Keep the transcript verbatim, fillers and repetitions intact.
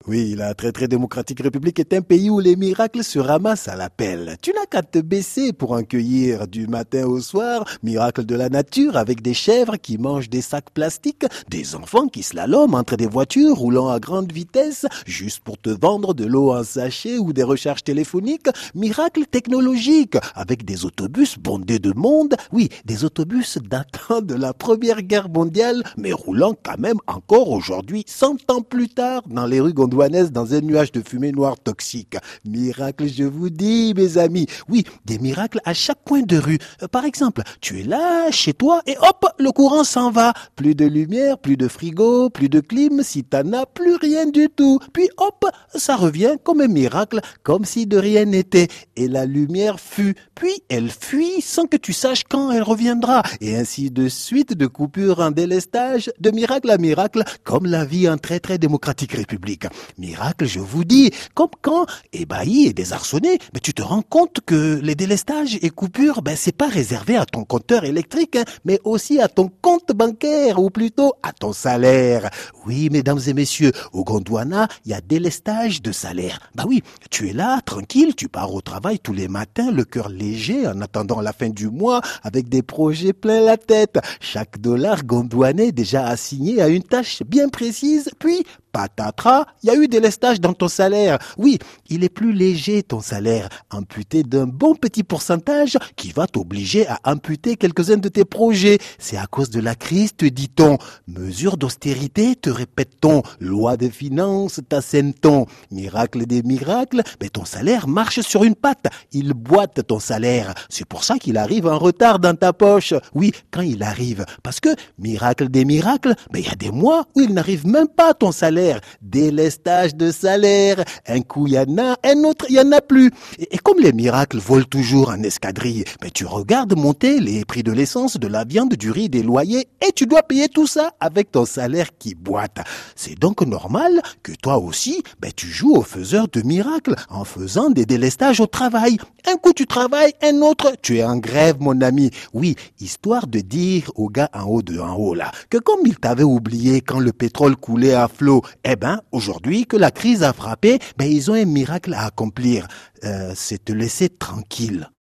Oui, la très très démocratique République est un pays où les miracles se ramassent à l'appel. Tu n'as qu'à te baisser pour en cueillir du matin au soir. Miracle de la nature avec des chèvres qui mangent des sacs plastiques, des enfants qui slaloment entre des voitures roulant à grande vitesse juste pour te vendre de l'eau en sachet ou des recharges téléphoniques. Miracle technologique avec des autobus bondés de monde. Oui, des autobus datant de la Première Guerre mondiale mais roulant quand même encore aujourd'hui, cent ans plus tard, dans les rues gondouanaises dans un nuage de fumée noire toxique. Miracle, je vous dis, mes amis. Oui, des miracles à chaque coin de rue. Euh, par exemple, tu es là, chez toi, et hop, le courant s'en va. Plus de lumière, plus de frigo, plus de clim, si t'en as plus rien du tout. Puis hop, ça revient comme un miracle, comme si de rien n'était. Et la lumière fut, puis elle fuit sans que tu saches quand elle reviendra. Et ainsi de suite, de coupure en délestage, de miracle à miracle, comme la vie en très très démocratique république. Miracle, je vous dis, comme quand, ébahi et désarçonné, mais tu te rends compte que les délestages et coupures, ben c'est pas réservé à ton compteur électrique, hein, mais aussi à ton compte bancaire, ou plutôt à ton salaire. Oui, mesdames et messieurs, au Gondwana, il y a délestage de salaire. Bah oui, tu es là, tranquille, tu pars au travail tous les matins, le cœur léger, en attendant la fin du mois, avec des projets plein la tête. Chaque dollar gondwanais déjà assigné à une tâche bien précise, puis patatras, il y a eu des lestages dans ton salaire. Oui, il est plus léger ton salaire, amputé d'un bon petit pourcentage qui va t'obliger à amputer quelques-uns de tes projets. C'est à cause de la crise, te dit-on. Mesure d'austérité, te répète-t-on. Loi de finances, t'assène-t-on. Miracle des miracles, mais ton salaire marche sur une patte. Il boite ton salaire. C'est pour ça qu'il arrive en retard dans ta poche. Oui, quand il arrive. Parce que, miracle des miracles, mais il y a des mois où il n'arrive même pas à ton salaire. Délestage de salaire. Un coup, il y en a, un autre, il y en a plus. Et, et comme les miracles volent toujours en escadrille, mais tu regardes monter les prix de l'essence, de la viande, du riz, des loyers, et tu dois payer tout ça avec ton salaire qui boite. C'est donc normal que toi aussi, ben, tu joues au faiseur de miracles en faisant des délestages au travail. Un coup, tu travailles, un autre, tu es en grève, mon ami. Oui, histoire de dire au gars en haut de en haut là, que comme il t'avait oublié quand le pétrole coulait à flot, eh ben, aujourd'hui que la crise a frappé, ben, ils ont un miracle à accomplir. Euh, c'est te laisser tranquille.